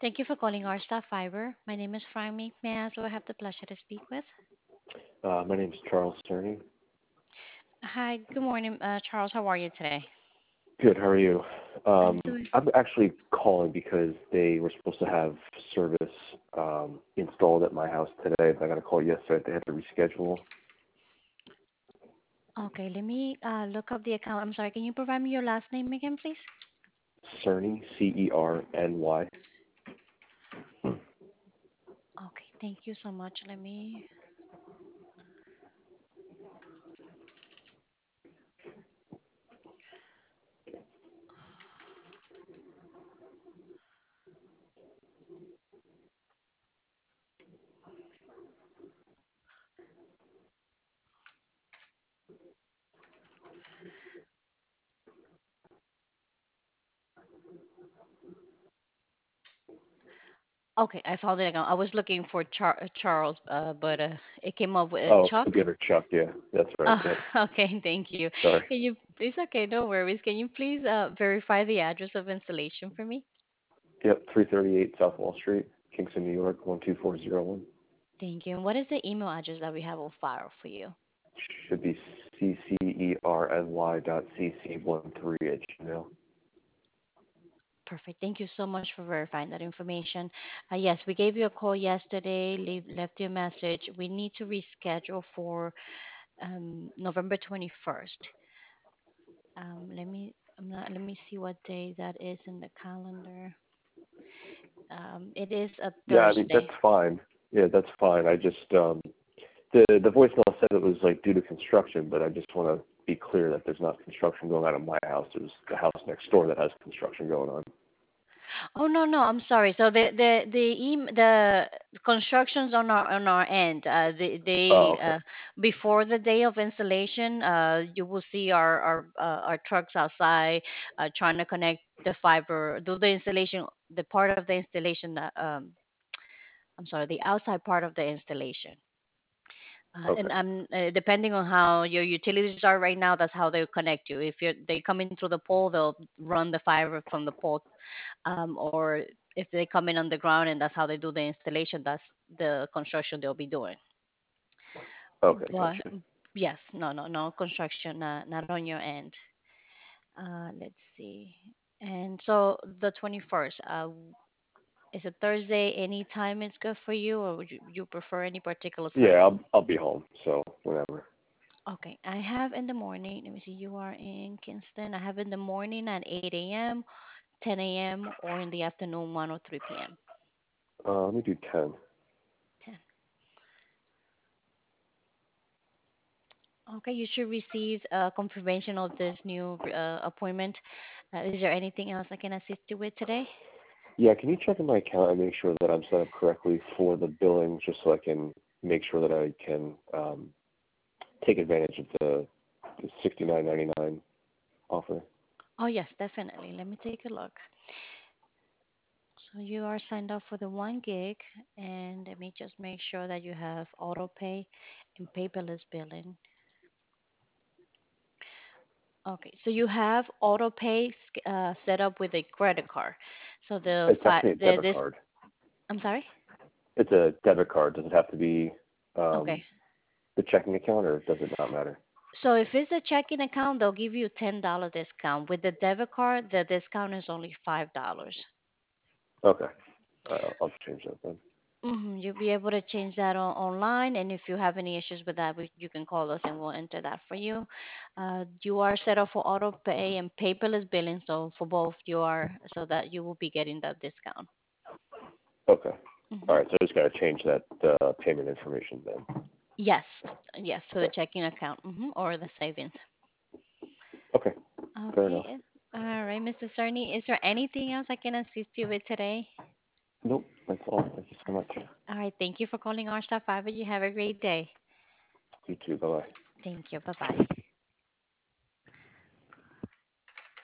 Thank you for calling our staff fiber. My name is Franmy. May I ask who I have the pleasure to speak with? My name's Charles Cerny. Hi, good morning, Charles. How are you today? Good, how are you? I'm doing. I'm actually calling because they were supposed to have service installed at my house today, but I got a call yesterday. They had to reschedule. Okay, let me look up the account. I'm sorry, can you provide me your last name again, please? Cerny, Cerny. Okay, thank you so much. Let me. Okay, I found the account. I was looking for Charles, but it came up with Oh, Chuck. forgive her, Chuck. Yeah, that's right. Oh, Yep. okay, thank you. Sorry. Can you? It's okay, no worries. Can you please verify the address of installation for me? Yep, 338 South Wall Street, Kingston, New York, 12401. Thank you. And what is the email address that we have on file for you? Should be ccerny.cc13 at Gmail. Perfect. Thank you so much for verifying that information. Yes, we gave you a call yesterday, left you a message. We need to reschedule for November 21st. Let me see what day that is in the calendar. It is a Yeah, I mean, that's Thursday. fine. Yeah, that's fine. I just, the voicemail said it was like due to construction, but I just want to be clear that there's not construction going on at my house. There's the house next door that has construction going on. Oh no, no, I'm sorry. So the constructions on our end, Oh, they okay. before the day of installation, you will see our trucks outside trying to connect the fiber, do the installation, the part of the installation that I'm sorry, the outside part of the installation. Okay. And depending on how your utilities are right now, that's how they connect you. If they come in through the pole, they'll run the fiber from the pole, or if they come in on the ground and that's how they do the installation, that's the construction they'll be doing. Okay, But gotcha. yes, no construction, not on your end. Let's see. And so the 21st, is it Thursday? Any time is good for you, or would you prefer any particular Yeah, time? I'll be home, so whenever. Okay, I have in the morning. Let me see. You are in Kingston. I have in the morning at 8 a.m., 10 a.m., or in the afternoon, 1 or 3 p.m. Let me do 10. 10. Okay, you should receive a confirmation of this new appointment. Is there anything else I can assist you with today? Yeah, can you check in my account and make sure that I'm set up correctly for the billing, just so I can make sure that I can take advantage of the 69.99 offer? Oh, yes, definitely. Let me take a look. So you are signed up for the 1 gig, and let me just make sure that you have auto pay and paperless billing. Okay, so you have auto pay set up with a credit card. So It's actually a debit this, card. I'm sorry? It's a debit card. Does it have to be um, Okay. the checking account, or does it not matter? So if it's a checking account, they'll give you $10 discount. With the debit card, the discount is only $5. Okay. I'll change that then. You'll be able to change that online, and if you have any issues with that, you can call us and we'll enter that for you. You are set up for auto pay and paperless billing, so for both you are so that you will be getting that discount. Okay. All hmm right. So I just got to change that payment information then. Yes, yes, to the Okay. checking account or the savings. Okay. Fair enough. Okay. All right, Mr. Cerny, is there anything else I can assist you with today? Nope. That's all. Thank you so much. Okay. All right. Thank you for calling our staff fiber. You have a great day. You too. Bye bye. Thank you. Bye bye.